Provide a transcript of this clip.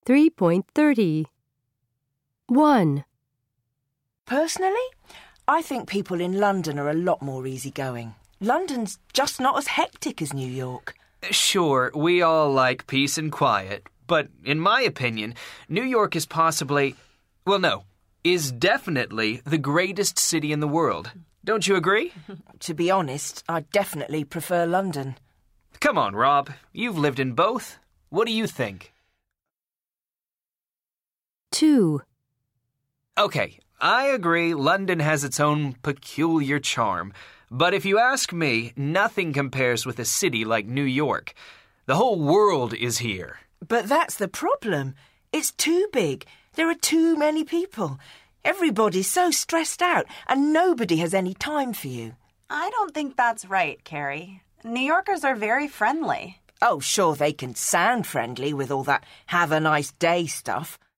3.30. 1. Personally, I think people in London are a lot more easygoing. London's just not as hectic as New York. Sure, we all like peace and quiet, but in my opinion, New York is is definitely the greatest city in the world. Don't you agree? To be honest, I definitely prefer London. Come on, Rob. You've lived in both. What do you think? 2. Okay, I agree London has its own peculiar charm. But if you ask me, nothing compares with a city like New York. The whole world is here. But that's the problem. It's too big. There are too many people. Everybody's so stressed out and nobody has any time for you. I don't think that's right, Carrie. New Yorkers are very friendly. Oh, sure, they can sound friendly with all that have a nice day stuff.